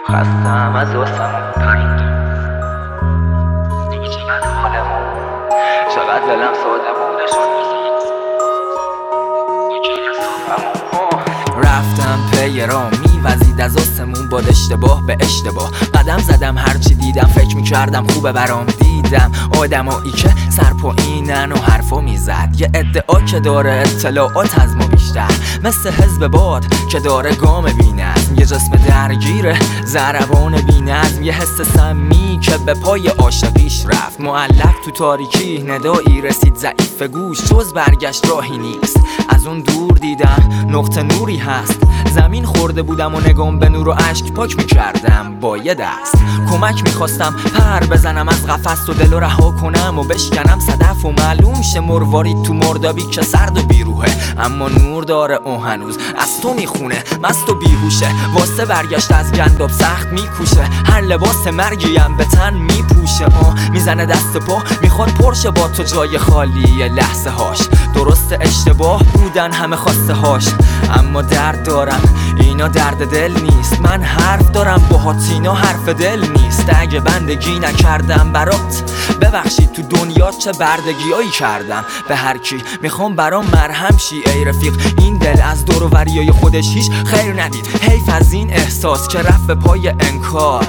خستم از آسمون پرید دیگه چقدر حالمون چقدر دلم ساده بوده شد رفتم پی را میوزید از آسمون با اشتباه به اشتباه قدم زدم هرچی دیدم فکر میکردم خوبه برام دیدم آدمایی که سر پایینن و حرفا میزد یه ادعا که داره اطلاعات از ما بیشتر مثل حزب باد که داره گام بی‌نظم یه جسم درگیره ضربان بی‌نظم یه حس سمی که به پای عاشقیش رفت معلق تو تاریکی ندایی رسید ضعیف گوش جز برگشت راهی نیست از اون دور دیدم نقطه نوری هست زمین خورده بودم و نگام به نور و اشک پاک میکردم با یه دست کمک میخواستم پر بزنم از قفس و دل رو رها کنم و بشکنم صدف و معلوم شه مروارید تو مردابی که سرد و بیروحه اما نور داره او هنوز از تو میخونه مست و بیهوشه واسه برگشت از گنداب سخت میکوشه هر لباس مرگیم به تن میپوشه میزنه دست پا میخواد پرشه با تو جای خالی لحظه هاش درست اشتباه بودن همه خواسته هاش اما درد دارم اینا درد دل نیست من حرف دارم باهات اینا حرف دل نیست اگه بندگی نکردم برات ببخشید تو دنیا چه بردگیایی کردم به هر کی میخوام برام مرهم شی ای رفیق این دل از دور و وریای خودش هیچ خیر ندید حیف از این احساس که رفت به پای انکار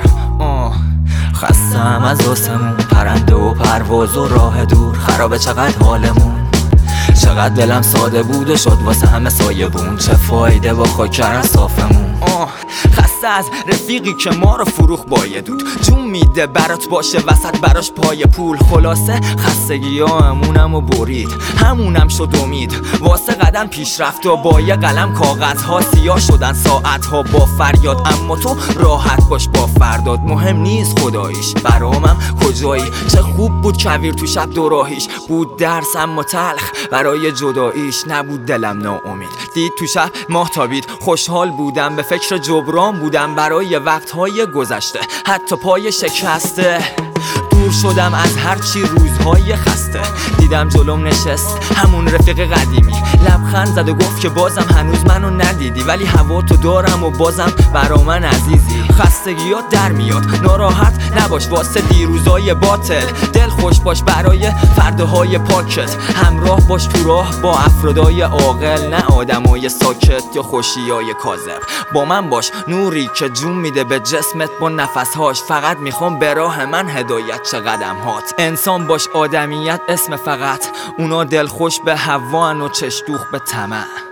خستم از آسمون پرنده و پرواز و راه دور خرابه چقدر حالمون چقدر دلم ساده بود و شد واسه همه سایبون چه فایده با خاک کردن صافمون خسته از رفیقی که ما رو فروخ بایدود جون میده برات باشه وسط براش پای پول خلاصه خستگی ها همونم و برید همونم شد امید واسه قدم پیش رفت و با یه قلم کاغذ ها سیاه شدن ساعت ها با فریاد اما تو راحت باش با فرداد مهم نیست خداییش برامم کجایی چه خوب بود کویر تو شب دوراهیش بود درس اما تلخ برای جداییش نبود دلم ناامید دید تو شب ماه تابید خوشحال بودم به فکر جبران بودم برای وقتهای گذشته حتی پای شکسته دور شدم از هرچی روزهای خسته دیدم جلوم نشست همون رفیق قدیمی لبخند زد و گفت که بازم هنوز منو ندیدی ولی هوا تو دارم و بازم برا من عزیزی خستگیات در میاد ناراحت نباش واسه دیروزای باطل دل خوش باش برای فرداهای پاکت همراه باش تو راه با افرادای عاقل نه آدمای ساکت یا خوشیای کاذب با من باش نوری که جون میده به جسمت با نفسهاش فقط میخوام به راه من هدایت چه قدم هات انسان باش آدمیت اسم فقط اونا دل خوش به هوان و چشدوخ به طمع